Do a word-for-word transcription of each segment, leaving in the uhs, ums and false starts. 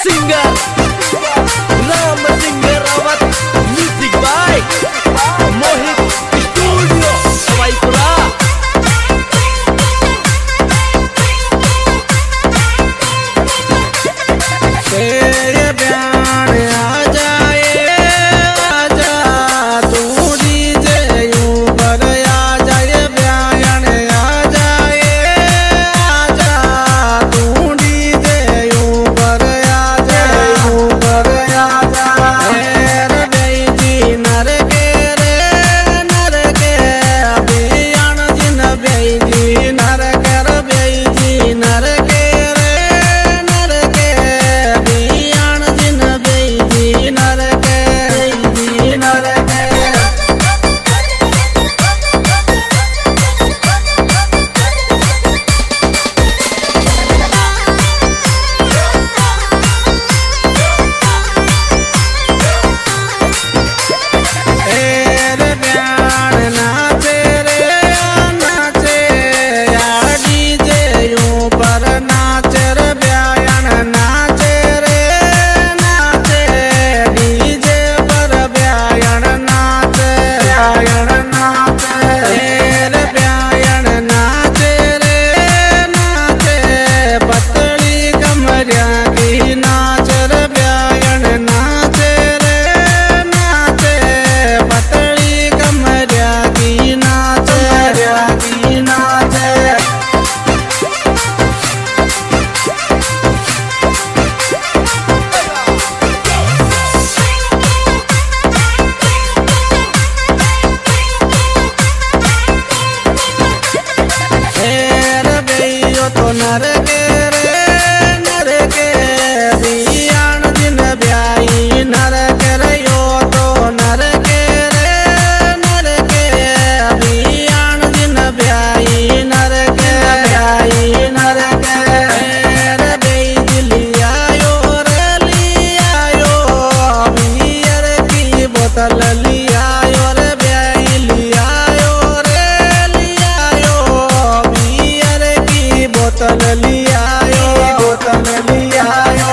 Singer Ram Singer Rawat Music by Mohit Studio Sawaipura तेरे प्यार आ जाए आजा तू डीजे ऊपर आ जाए प्यार आ जाए आजा तू डीजे ऊपर आ जाए ऊपर आ जाए बेजी नर के रे नर के अभियान जिन बेजी नर कर बेजी नर के नर के रे नर के बियान दिन ब्याई नर के रे यो तो नर के रे नर के बियान दिन ब्याई नर के ब्याई नर के रे बेई लिया यो रे लिया यो बियर की बोतल लिया यो रे ब्याई लिया यो रे लिया यो बियर की बोतल लिया यो बोतल लिया यो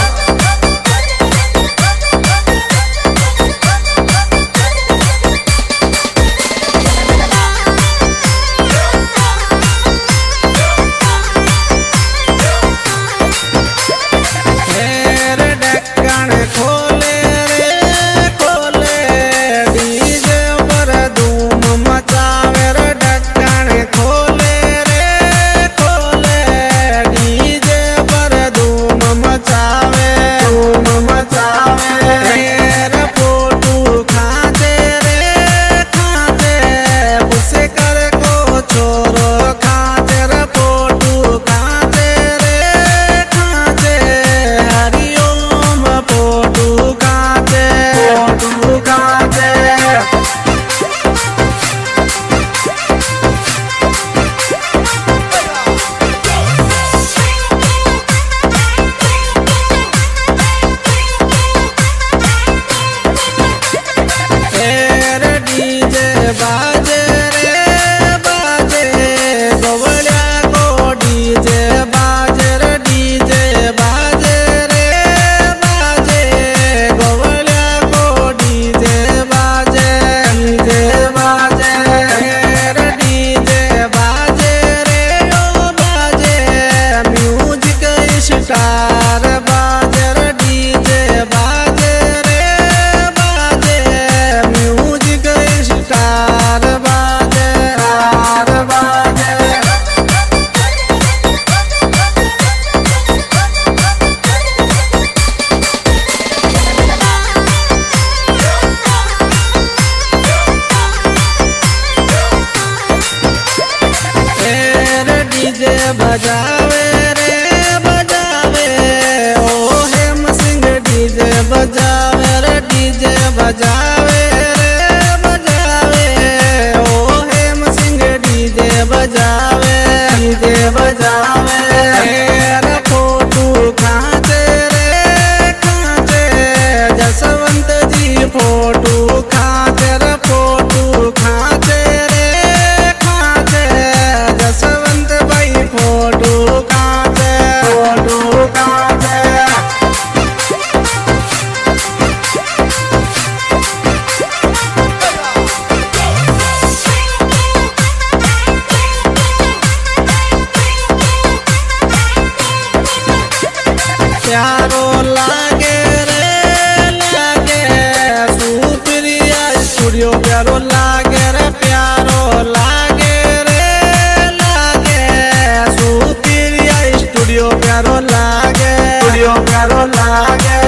रे ढक्कन खोले रे खोले डीजे पर धूम मचावे रे ढक्कन खोले रे खोले डीजे पर धूम मचावे धूम मचावे रे फोटो खाते रे खाते उसे कर को छोरो खाते रे फोटो खाते रे खाते हरिओम फोटो खाते फोटो खाते रे डीजे बाजे रे बाजे गोवलिया को डीजे बाजे रे डीजे बाजे रे बाजे गोवलिया को डीजे बाजे डीजे बाजे रे डीजे बाजे रे ओ बाजे म्यूजिक स्टार बाजे रे डीजे बाजे रे बाजे म्यूजिक स्टार बाजे स्टार बाजे रे डीजे बजावे रे बजावे प्यारो लागे रे लागे सुप्रिया स्टूडियो प्यारो लागे रे प्यारो लागे रे लागे सुप्रिया स्टूडियो प्यारो लागे स्टूडियो प्यारो लागे